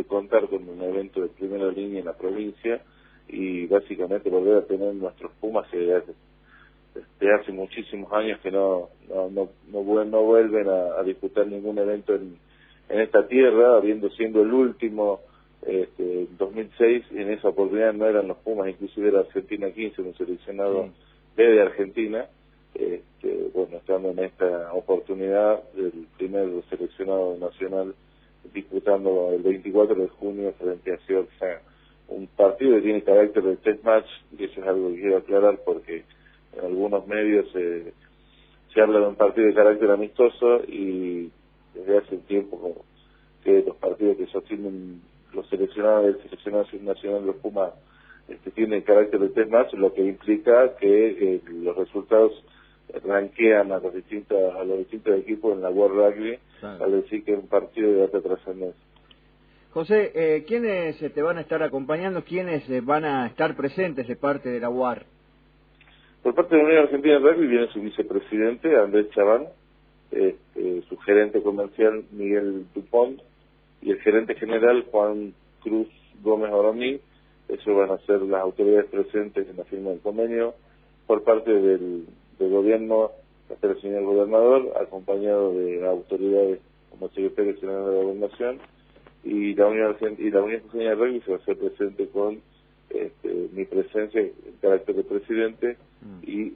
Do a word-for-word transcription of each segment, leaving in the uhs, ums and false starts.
contar con un evento de primera línea en la provincia y básicamente volver a tener nuestros Pumas que desde, desde hace muchísimos años que no no no no, no vuelven a, a disputar ningún evento en, en esta tierra, habiendo siendo el último este, en dos mil seis, y en esa oportunidad no eran los Pumas, inclusive era Argentina quince, un seleccionado Sí. de Argentina. Este, bueno, estando en esta oportunidad del primer seleccionado nacional disputando el veinticuatro de junio frente a Georgia, un partido que tiene carácter de test match, y eso es algo que quiero aclarar porque en algunos medios eh, se habla de un partido de carácter amistoso, y desde hace un tiempo como que los partidos que sostienen los seleccionados del seleccionado nacional de los Pumas este, tienen carácter de test match, lo que implica que eh, los resultados ranquean a los distintos a los distintos equipos en la World Rugby, Claro. al decir que es un partido de alta trascendencia. José, eh, ¿quiénes eh, te van a estar acompañando? ¿Quiénes eh, van a estar presentes de parte de la U A R? Por parte de la Unión Argentina de Rugby viene su vicepresidente, Andrés Chaván, este, su gerente comercial, Miguel Dupont, y el gerente general, Juan Cruz Gómez Oromí. Eso van a ser las autoridades presentes en la firma del convenio. Por parte del, del gobierno, el señor gobernador, acompañado de autoridades como el secretario general de la Gobernación, y la Unión Argentina, y la Unión Argentina de Rugby se va a hacer presente con este, mi presencia en carácter de presidente, mm. y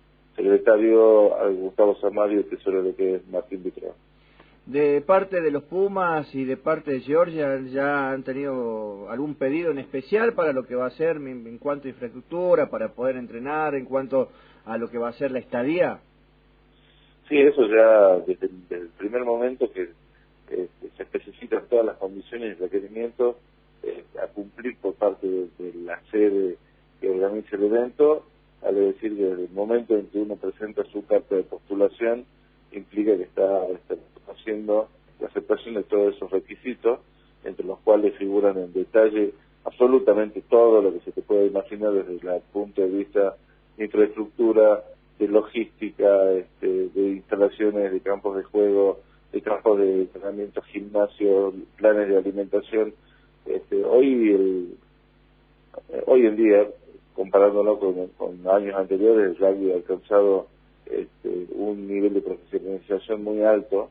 secretario a Gustavo Samario, y tesorero que es Martín Vitrón. De parte de los Pumas y de parte de Georgia, ¿ya han tenido algún pedido en especial para lo que va a ser en, en cuanto a infraestructura, para poder entrenar, en cuanto a lo que va a ser la estadía? Sí, eso ya desde, desde el primer momento que eh, se especifican todas las condiciones y requerimientos eh, a cumplir por parte de, de la sede que organiza el evento, al decir que desde el momento en que uno presenta su carta de postulación, implica que está, está haciendo la aceptación de todos esos requisitos, entre los cuales figuran en detalle absolutamente todo lo que se te puede imaginar desde el punto de vista de infraestructura, de logística, este, de instalaciones de campos de juego, de campos de entrenamiento, gimnasio, planes de alimentación. Este, hoy, el, hoy en día, comparándolo con, con años anteriores, el rugby ha alcanzado este, un nivel de profesionalización muy alto,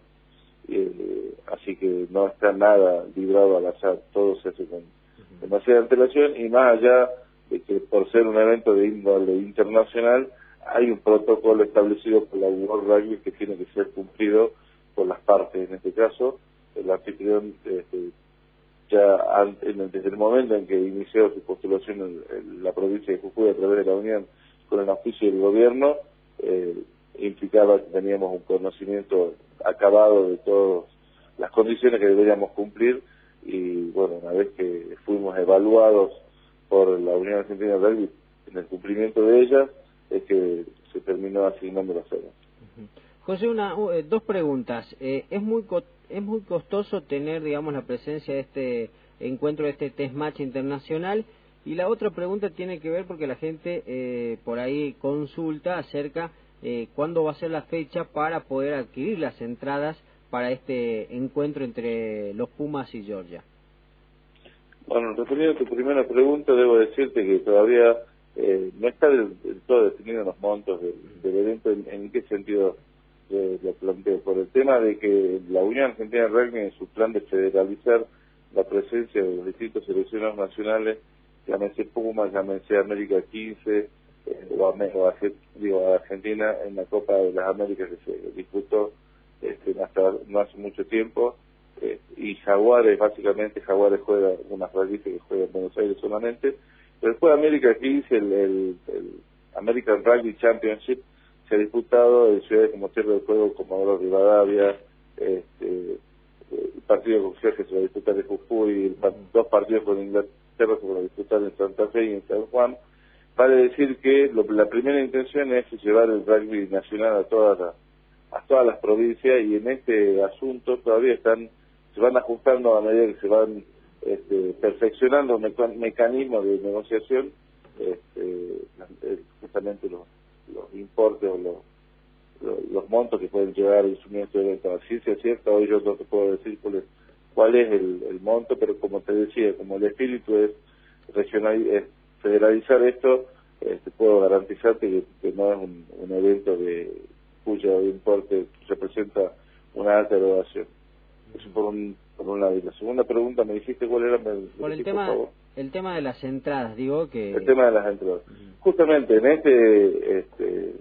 eh, así que no está nada librado al azar, todo se hace con demasiada antelación, y más allá de que por ser un evento de índole internacional, hay un protocolo establecido por la World Rugby que tiene que ser cumplido por las partes. En este caso, el anfitrión este, ya antes, desde el momento en que inició su postulación en, en la provincia de Jujuy a través de la Unión con el auspicio del gobierno, eh, implicaba que teníamos un conocimiento acabado de todas las condiciones que deberíamos cumplir, y bueno, una vez que fuimos evaluados por la Unión Argentina de Rugby en el cumplimiento de ellas, es que se terminó asignando la sede. José, una, uh, dos preguntas. Eh, ¿es muy co es muy costoso tener, digamos, la presencia de este encuentro, de este test match internacional? Y la otra pregunta tiene que ver porque la gente eh, por ahí consulta acerca eh, cuándo va a ser la fecha para poder adquirir las entradas para este encuentro entre los Pumas y Georgia. Bueno, respondiendo a tu primera pregunta, debo decirte que todavía eh, no está del, del todo definido los montos del, del evento. ¿En, en qué sentido eh, lo planteo? Por el tema de que la Unión Argentina de Rugby, en su plan de federalizar la presencia de los distintos seleccionados nacionales, llámese Pumas, llámese América quince, eh, o, a, o a, digo, a Argentina en la Copa de las Américas que se disputó este, hasta no hace mucho tiempo, eh, y Jaguares, básicamente Jaguares juega unas rugby que juega en Buenos Aires solamente, pero después de América quince, el, el, el American Rugby Championship se ha disputado en ciudades como Tierra del Fuego, Comodoro Rivadavia, este, el partido con Georgia se va a disputar en Jujuy, dos partidos con Inglaterra se van a disputar en Santa Fe y en San Juan. Vale decir que lo, la primera intención es llevar el rugby nacional a todas las, a todas las provincias, y en este asunto todavía están se van ajustando a medida que se van este, perfeccionando meca mecanismos de negociación, este, justamente los, los importes o los, los, los montos que pueden llegar a insumir este evento. Así es cierto, hoy yo no te puedo decir cuál es cuál es el, el monto, pero como te decía, como el espíritu es, regional, es federalizar esto, eh, te puedo garantizarte que, que no es un, un evento de cuyo importe representa una alta erogación. Eso por un, por un lado. Y la segunda pregunta, me dijiste cuál era. Me, por el dijiste, tema por favor. el tema de las entradas, digo que... El tema de las entradas. Uh-huh. Justamente en este, este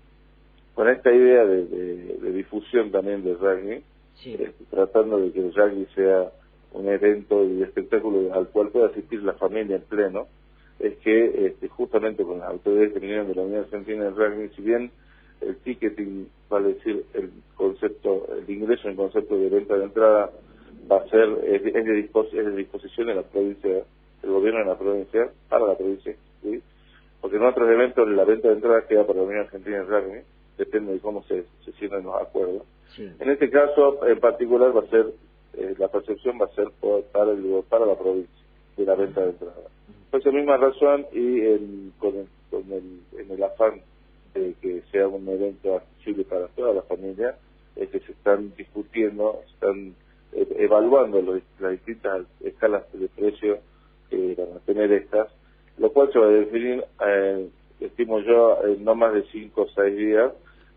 con esta idea de, de, de difusión también del rugby, sí. eh, tratando de que el rugby sea un evento y espectáculo al cual pueda asistir la familia en pleno, es que este, justamente con las autoridades que vinieron de la Unión Argentina del Rugby, si bien el ticketing, vale decir, el concepto, el ingreso en concepto de venta de entrada va a ser, es, es, de, dispos, es de disposición de la provincia, del gobierno de la provincia, para la provincia, ¿sí? Porque en otros eventos la venta de entrada queda para la Unión Argentina del Rugby, depende de cómo se, se cierren los acuerdos. Sí. En este caso en particular va a ser, eh, la percepción va a ser por, para, el, para la provincia, de la venta de entrada. Por esa misma razón y el, con, el, con el, en el afán de que sea un evento accesible para toda la familia, es que se están discutiendo, se están eh, evaluando los, las distintas escalas de precio que van a tener estas, lo cual se va a definir, eh, estimo yo, en no más de cinco o seis días,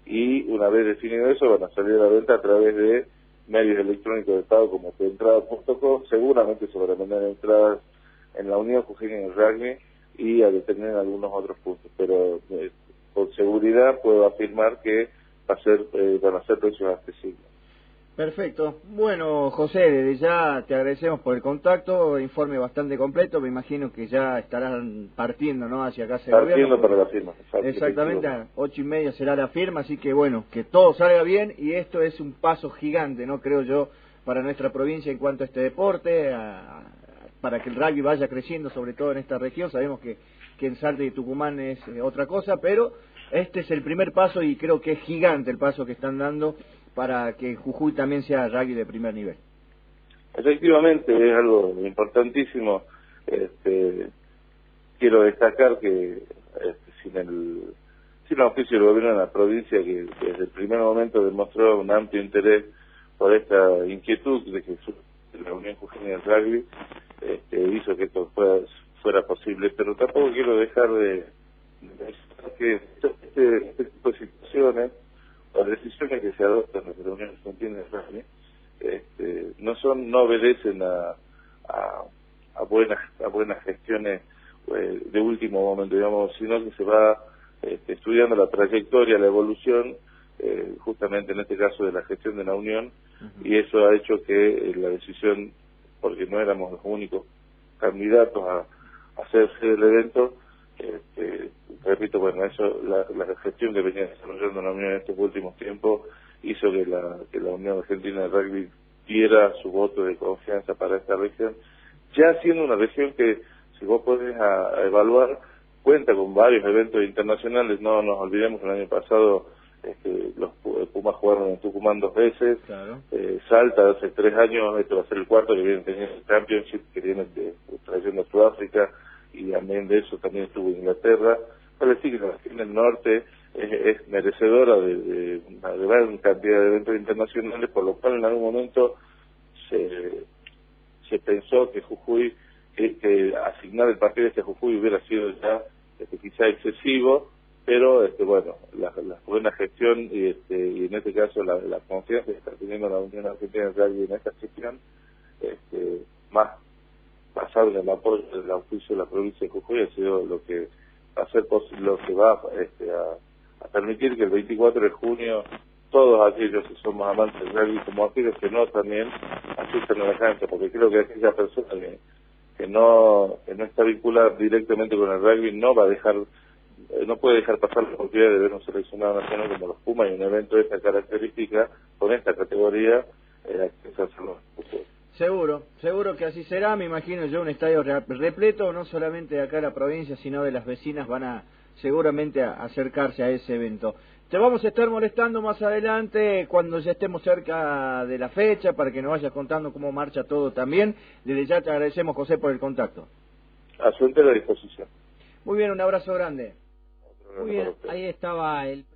y una vez definido eso van a salir a la venta a través de medios electrónicos de pago como tuentrada punto com, seguramente se van a vender entradas en la Unión Jujeña del Rugby y a determinar algunos otros puntos, pero eh, con seguridad puedo afirmar que va a ser, eh, van a ser precios accesibles. Perfecto. Bueno, José, desde ya te agradecemos por el contacto, informe bastante completo, me imagino que ya estarán partiendo, ¿no?, hacia acá. Partiendo para la firma. Exactamente, a ocho y media será la firma, así que bueno, que todo salga bien, y esto es un paso gigante, ¿no?, creo yo, para nuestra provincia en cuanto a este deporte, a, a, para que el rugby vaya creciendo, sobre todo en esta región. Sabemos que, que en Salta y Tucumán es eh, otra cosa, pero este es el primer paso y creo que es gigante el paso que están dando para que Jujuy también sea rugby de primer nivel. Efectivamente, es algo importantísimo. Este, quiero destacar que este, sin el sin el auspicio del gobierno de la provincia, que, que desde el primer momento demostró un amplio interés por esta inquietud de que la Unión Jujeña del Rugby este, hizo que esto fuera, fuera posible, pero tampoco quiero dejar de, de que este, este tipo de situaciones, las decisiones que se adoptan desde la Unión Argentina del Rugby, este, no son, no obedecen a, a, a buenas a buenas gestiones eh, de último momento, digamos, sino que se va este, estudiando la trayectoria, la evolución, eh, justamente en este caso de la gestión de la Unión, uh-huh. Y eso ha hecho que eh, la decisión, porque no éramos los únicos candidatos a, a hacerse el evento, este, repito, bueno, eso, la, la gestión que venía desarrollando la Unión en estos últimos tiempos hizo que la, que la Unión Argentina de Rugby diera su voto de confianza para esta región, ya siendo una región que, si vos podés a, a evaluar, cuenta con varios eventos internacionales. No nos olvidemos que el año pasado este, los Pumas jugaron en Tucumán dos veces, claro. eh, Salta hace tres años, este va a ser el cuarto que viene teniendo el Championship, que viene de, trayendo Sudáfrica, y también de eso también estuvo Inglaterra. Para decir que la región del norte es, es merecedora de, de una gran cantidad de eventos internacionales, por lo cual en algún momento se, se pensó que Jujuy, que, que asignar el partido este a Jujuy hubiera sido ya este, quizá excesivo, pero este bueno, la, la buena gestión y, este, y en este caso la, la confianza que está teniendo la Unión Argentina de Rugby en esta gestión, este, más basado en el apoyo del auspicio de la provincia de Jujuy, ha sido lo que va a ser posible, lo que va este, a, a permitir que el veinticuatro de junio todos aquellos que somos amantes del rugby, como aquellos que no también, asistan a la cancha, porque creo que aquella persona que, que no que no está vinculada directamente con el rugby no va a dejar, eh, no puede dejar pasar la oportunidad de ver un seleccionado nacional como los Pumas y un evento de esta característica, con esta categoría, eh, que se hace los Jujuy. Seguro, seguro que así será. Me imagino yo un estadio repleto, no solamente de acá de la provincia, sino de las vecinas van a seguramente a acercarse a ese evento. Te vamos a estar molestando más adelante cuando ya estemos cerca de la fecha para que nos vayas contando cómo marcha todo también. Desde ya te agradecemos, José, por el contacto. A su entera disposición. Muy bien, un abrazo grande. Muy bien, ahí estaba el